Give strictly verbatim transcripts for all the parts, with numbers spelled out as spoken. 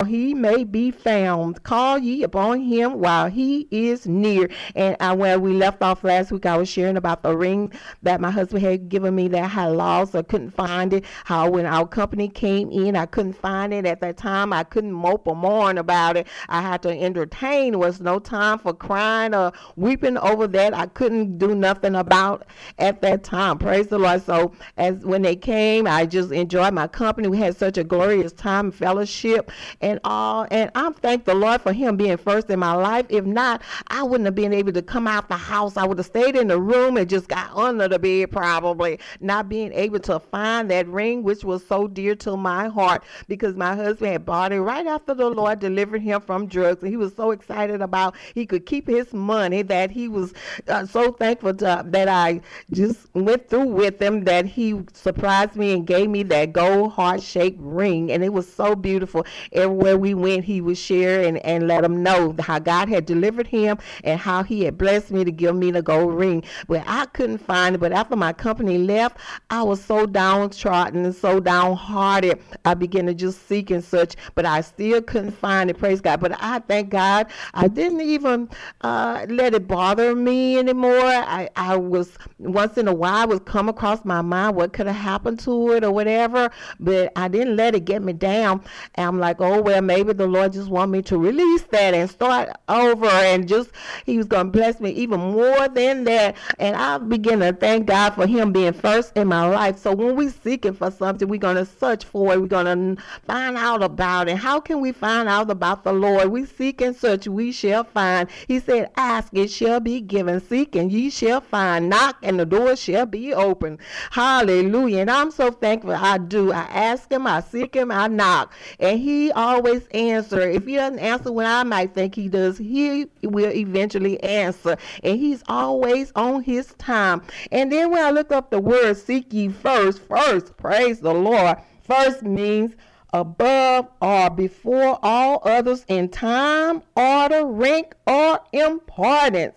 he may be found. Call ye upon him while he is near. And I, where we left off last week, I was sharing about the ring that my husband had given me that I had lost. I couldn't find it. How when our company came in, I couldn't find it. At that time, I couldn't mope or mourn about it. I had to entertain. There was no time for crying or weeping over that. I couldn't do nothing about at that time. Praise the Lord. So as when they came, I just enjoyed my company. We had such a glorious time, fellowship, and all. And I thank the Lord for him being first in my life. If not, I wouldn't have been able to come out the house. I would have stayed in the room and just got under the bed, probably not being able to find that ring, which was so dear to my heart, because my husband had bought it right after the Lord delivered him from drugs. And he was so excited about he could keep his money that he was uh, so thankful to, that I just went through with him, that he surprised me and gave me that gold heart-shaped ring. And it was so beautiful. Everywhere we went, he would share and, and let them know how God had delivered him and how he had blessed me to give me the gold ring. But I couldn't find it. But after my company left, I was so downtrodden and so downhearted. I began to just seek and such, but I still couldn't find it. Praise God. But I thank God I didn't even uh, let it bother me anymore. I, I was once in a while I would come across my mind what could have happened to it or whatever, but I didn't let it get me down. And I'm like, oh well, maybe the Lord just want me to release that and start over, and just he was going to bless me even more than that. And I begin to thank God for him being first in my life. So when we seeking for something, we're going to search for it. We're going to find out about it. How can we find out about the Lord? We seek and search, we shall find. He said, ask, it shall be given. Seek, and ye shall find. Knock, and the door shall be open. Hallelujah. And I'm so thankful. I do. I ask him, I seek him, I knock. And he always answers. If he doesn't answer when I might think he does, he will eventually answer. And he's always on his time. And then when I look up the word seek ye first, first, praise the Lord. First means above or before all others in time, order, rank, or importance.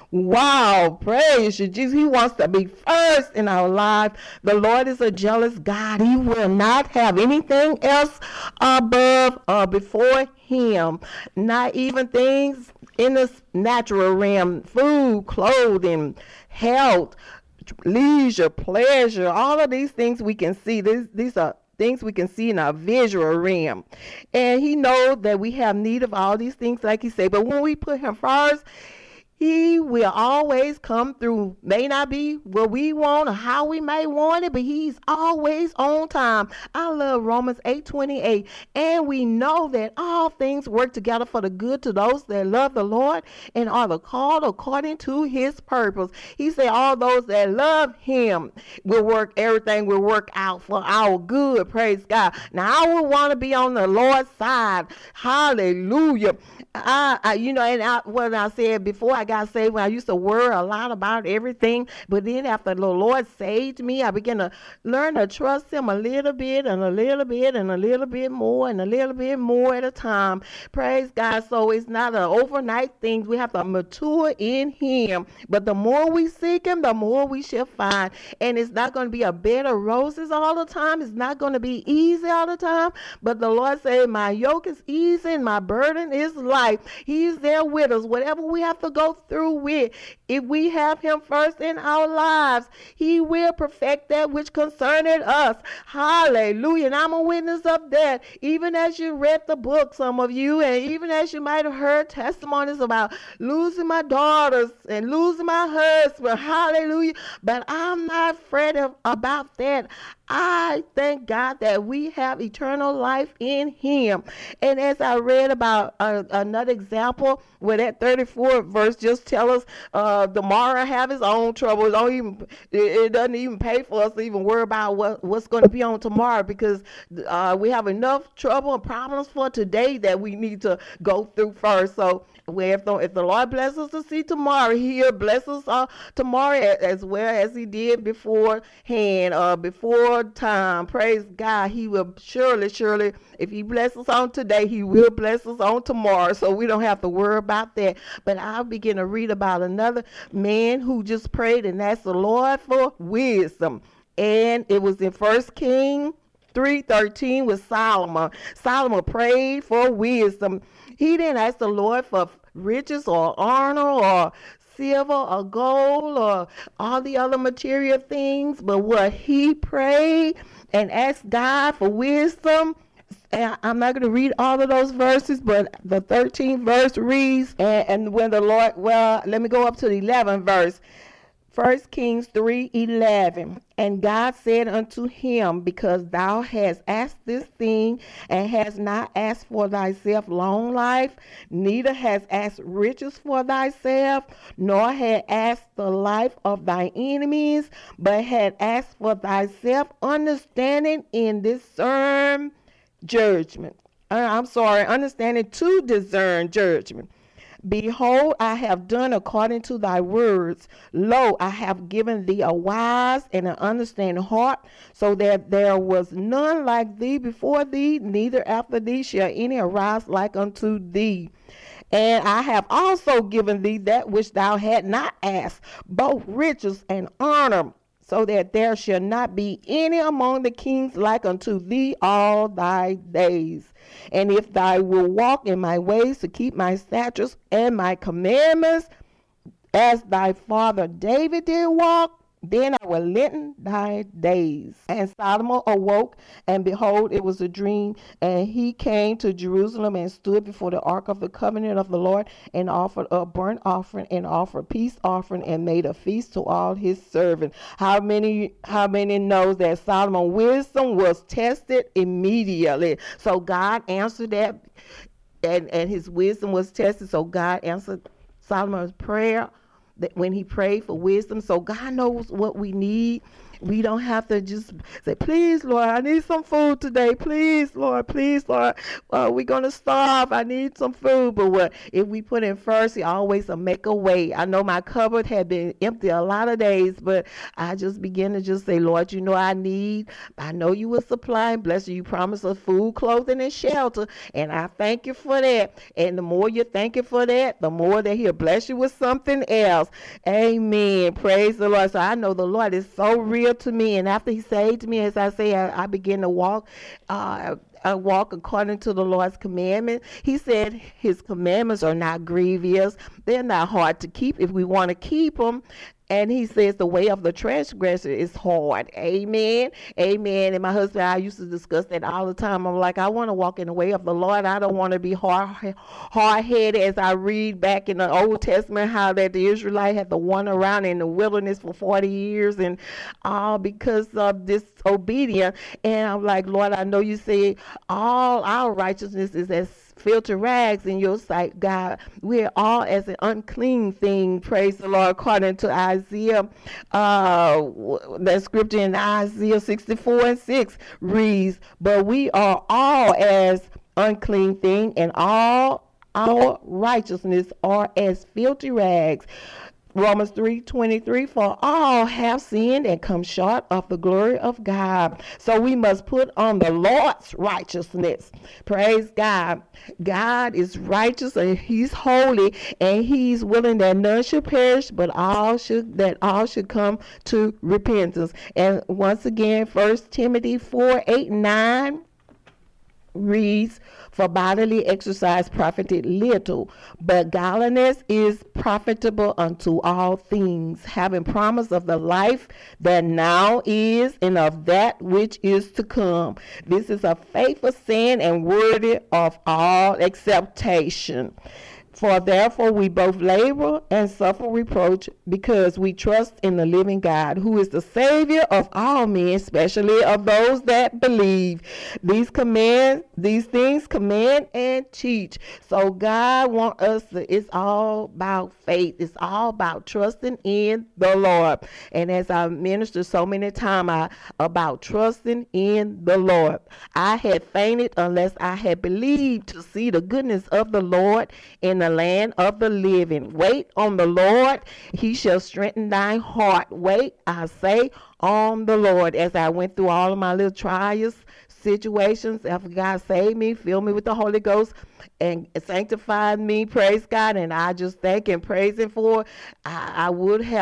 Wow, praise you, Jesus. He wants to be first in our life. The Lord is a jealous God. He will not have anything else above or before him. Not even things in the natural realm, food, clothing, health, leisure, pleasure, all of these things we can see. These, these are things we can see in our visual realm. And he knows that we have need of all these things, like he said. But when we put him first, he will always come through. May not be what we want or how we may want it, but he's always on time. I love Romans eight twenty-eight. And we know that all things work together for the good to those that love the Lord and are the called according to his purpose. He said all those that love him will work, everything will work out for our good. Praise God. Now I would want to be on the Lord's side. Hallelujah. I, I you know, and I, what I said before I got saved, when I used to worry a lot about everything, but then after the Lord saved me, I began to learn to trust him a little bit and a little bit and a little bit more and a little bit more at a time. Praise God. So it's not an overnight thing. We have to mature in him. But the more we seek him, the more we shall find. And it's not going to be a bed of roses all the time. It's not going to be easy all the time. But the Lord said, my yoke is easy and my burden is light. He's there with us. Whatever we have to go through with, if we have him first in our lives, he will perfect that which concerneth us. Hallelujah. And I'm a witness of that. Even as you read the book, some of you, and even as you might have heard testimonies about losing my daughters and losing my husband. Hallelujah. But I'm not afraid of, about that. I thank God that we have eternal life in him. And as I read about uh, another example where that thirty-fourth verse just tell us uh, tomorrow have his own trouble. It, don't even, it, it doesn't even pay for us to even worry about what, what's going to be on tomorrow, because uh, we have enough trouble and problems for today that we need to go through first. So where if the, if the Lord blesses us to see tomorrow, he'll bless us uh, tomorrow as well as he did beforehand, uh, before time. Praise God. He will surely, surely, if he blesses us on today, he will bless us on tomorrow. So we don't have to worry about that. But I'll begin to read about another man who just prayed and asked the Lord for wisdom. And it was in First King three thirteen was Solomon. Solomon prayed for wisdom. He didn't ask the Lord for riches or honor or silver or gold or all the other material things, but what he prayed and asked God for wisdom. And I'm not going to read all of those verses, but the thirteenth verse reads, and, and when the Lord, well, let me go up to the eleventh verse. First Kings three eleven. And God said unto him, because thou hast asked this thing, and hast not asked for thyself long life, neither hast asked riches for thyself, nor had asked the life of thy enemies, but had asked for thyself understanding in discern judgment. Uh, I'm sorry, understanding to discern judgment. Behold, I have done according to thy words. Lo, I have given thee a wise and an understanding heart, so that there was none like thee before thee, neither after thee shall any arise like unto thee. And I have also given thee that which thou had not asked, both riches and honor, so that there shall not be any among the kings like unto thee all thy days. And if thou wilt walk in my ways to keep my statutes and my commandments, as thy father David did walk, then I will lengthen thy days. And Solomon awoke, and behold, it was a dream. And he came to Jerusalem and stood before the ark of the covenant of the Lord, and offered a burnt offering and offered peace offering, and made a feast to all his servants. How many how many knows that Solomon's wisdom was tested immediately? So God answered that, and, and his wisdom was tested. So God answered Solomon's prayer that when he prayed for wisdom. So God knows what we need. We don't have to just say, please, Lord, I need some food today. Please, Lord, please, Lord, uh, we're going to starve. I need some food. But what if we put in first, he always will make a way. I know my cupboard had been empty a lot of days, but I just begin to just say, Lord, you know I need. I know you will supply and bless you. You promise us food, clothing, and shelter. And I thank you for that. And the more you thank you for that, the more that he'll bless you with something else. Amen. Praise the Lord. So I know the Lord is so real to me, and after he saved me, as I say, I, I began to walk uh I walk according to the Lord's commandment. He said his commandments are not grievous. They're not hard to keep if we want to keep them. And he says the way of the transgressor is hard. Amen. Amen. And my husband and I used to discuss that all the time. I'm like, I want to walk in the way of the Lord. I don't want to be hard, hard-headed, as I read back in the Old Testament how that the Israelite had to wander around in the wilderness for forty years, and all because of disobedience. And I'm like, Lord, I know you say all our righteousness is as filter rags in your sight, God. We're all as an unclean thing. Praise the Lord. According to Isaiah, uh, that scripture in Isaiah sixty-four and six reads, but we are all as unclean thing, and all our righteousness are as filthy rags. Romans three twenty-three, for all have sinned and come short of the glory of God. So we must put on the Lord's righteousness. Praise God. God is righteous and he's holy, and he's willing that none should perish, but all should that all should come to repentance. And once again, First Timothy four eight nine reads, for bodily exercise profited little, but godliness is profitable unto all things, having promise of the life that now is and of that which is to come. This is a faithful saying and worthy of all acceptation. For therefore we both labor and suffer reproach, because we trust in the living God, who is the Savior of all men, especially of those that believe. These command, these things command and teach. So God wants us to, it's all about faith. It's all about trusting in the Lord. And as I ministered so many times I, about trusting in the Lord, I had fainted unless I had believed to see the goodness of the Lord in the land of the living. Wait on the Lord, he shall strengthen thine heart. Wait, I say, on the Lord. As I went through all of my little trials, situations, after God saved me, filled me with the Holy Ghost, and sanctified me, praise God, and I just thank and praise him for it. I, I would have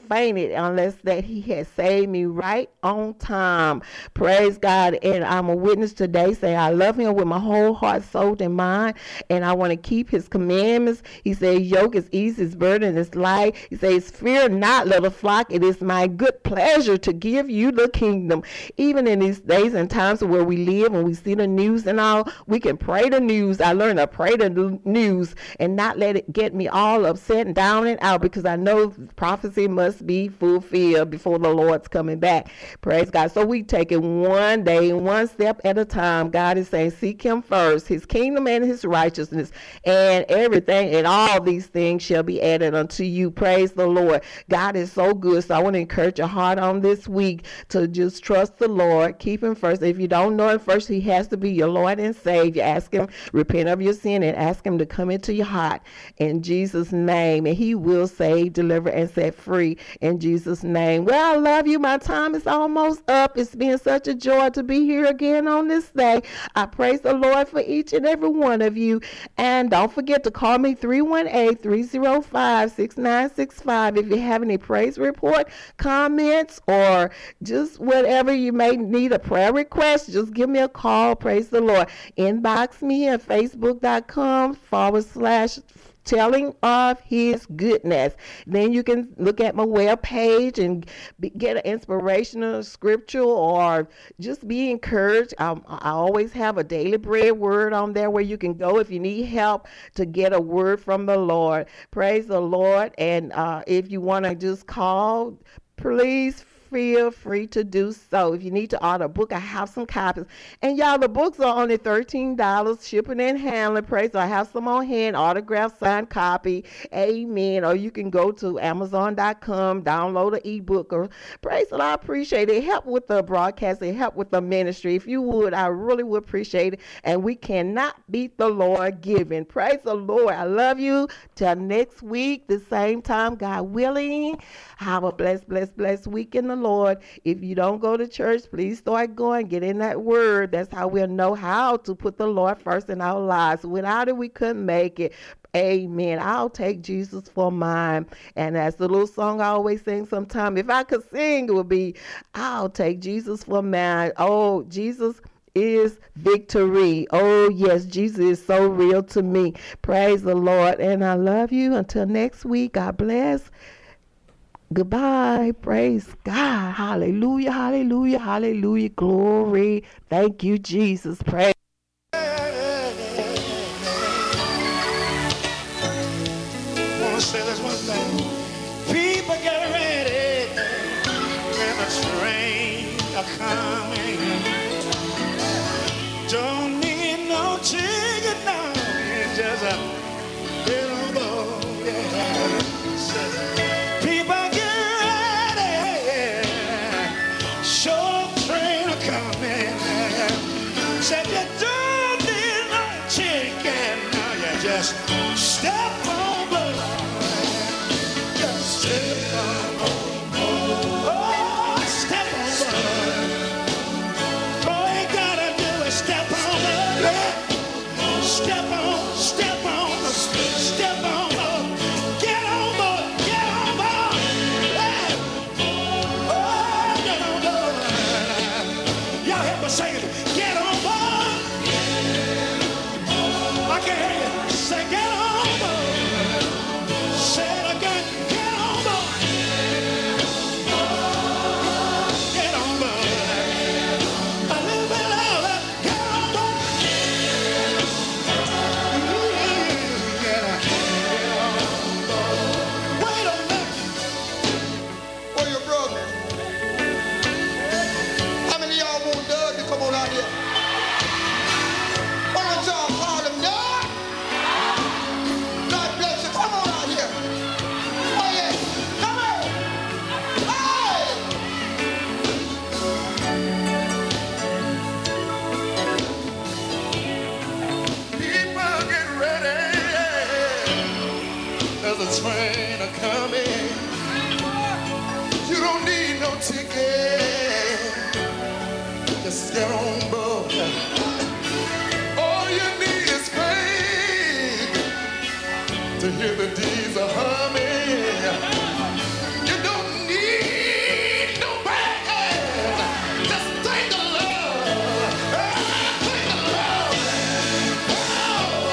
fainted unless that he had saved me right on time. Praise God. And I'm a witness today saying I love him with my whole heart, soul, and mind. And I want to keep his commandments. He says, yoke is easy, his burden is light. He says, fear not, little flock. It is my good pleasure to give you the kingdom. Even in these days and times where we live and we see the news and all, we can pray the news. I learned to pray the news and not let it get me all upset and down and out, because I know prophecy must be fulfilled before the Lord's coming back. Praise God. So we take it one day, one step at a time. God is saying, seek him first, his kingdom and his righteousness, and everything and all these things shall be added unto you. Praise the Lord. God is so good. So I want to encourage your heart on this week to just trust the Lord. Keep him first. If you don't know him first, he has to be your Lord and Savior. Ask him, repent of your sin, and ask him to come into your heart in Jesus' name. And he will save, deliver, and set free in Jesus' name. Well, I love you. My time is almost up. It's been such a joy to be here again on this day. I praise the Lord for each and every one of you. And don't forget to call me three one eight, three oh five, six nine six five if you have any praise report, comments, or just whatever you may need a prayer request. Just give me a call. Praise the Lord. Inbox me at facebook.com forward slash telling of his goodness. Then you can look at my web page and be, get an inspirational scripture, or just be encouraged. Um, I always have a daily bread word on there where you can go if you need help to get a word from the Lord. Praise the Lord. And uh, if you want to just call, please feel free to do so. If you need to order a book, I have some copies. And y'all, the books are only thirteen dollars, shipping and handling. Praise. So I have some on hand, autograph, signed copy. Amen. Or you can go to amazon dot com, download an ebook. Or praise the Lord, I appreciate it. Help with the broadcast, it help with the ministry. If you would, I really would appreciate it. And we cannot beat the Lord giving. Praise the Lord. I love you. Till next week, the same time, God willing. Have a blessed, blessed, blessed week in the Lord. If you don't go to church, please start going. Get in that word. That's how we'll know how to put the Lord first in our lives. Without it, we couldn't make it. Amen. I'll take Jesus for mine. And that's the little song I always sing sometime. If I could sing, it would be, I'll take Jesus for mine. Oh, Jesus is victory. Oh, yes, Jesus is so real to me. Praise the Lord. And I love you. Until next week, God bless. Goodbye. Praise God. Hallelujah. Hallelujah. Hallelujah. Glory. Thank you, Jesus. Praise. I want to say this one thing. People get ready when the train are coming. Don't need no ticket now. You just uh, get on board. Yeah. People said you don't need no chicken, now you just step on board. Just step on board. Oh, step on board. All you gotta do is step on board. Step on, step on, step on board. Get on board, get on board. Hey. Oh, get on board. Y'all help us sing it. Get on board. I can hear you. Say, get on board. Say it again. Get on board. Get on board. A little bit louder. Get on board. Get on board. Wait a minute. Where your brother? How many of y'all want Doug to come on out here? Why don't y'all call him Doug? God bless you. Come on out here. Oh yeah. Come on. Hey! People get ready. There's a train a coming. You don't need no ticket. Just get on board. All you need is faith to hear the